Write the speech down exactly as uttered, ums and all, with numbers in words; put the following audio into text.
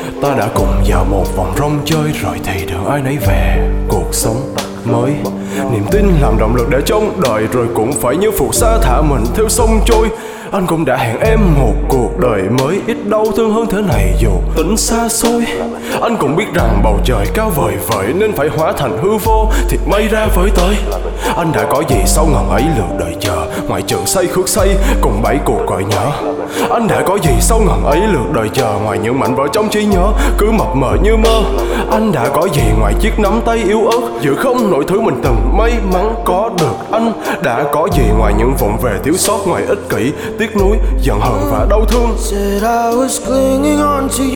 Ta đã cùng vào một vòng rong chơi rồi thì đường ai nấy về. Cuộc sống mới, niềm tin làm động lực để chống đời, rồi cũng phải như phù sa thả mình theo sông trôi. Anh cũng đã hẹn em một cuộc đời mới, ít đau thương hơn thế này dù tính xa xôi. Anh cũng biết rằng bầu trời cao vời vợi nên phải hóa thành hư vô thì mây ra với tới. Anh đã có gì sau ngần ấy lượt đời chờ, ngoài trừ say khước say cùng bảy cuộc gọi nhớ. Anh đã có gì sau ngần ấy lượt đời chờ, ngoài những mảnh vỡ trong trí nhớ cứ mập mờ như mơ. Anh đã có gì ngoài chiếc nắm tay yếu ớt, giữ không nổi thứ mình từng may mắn có được. Anh đã có gì ngoài những vụng về thiếu sót, ngoài ích kỷ tiếc nuối giận hờn và đau thương.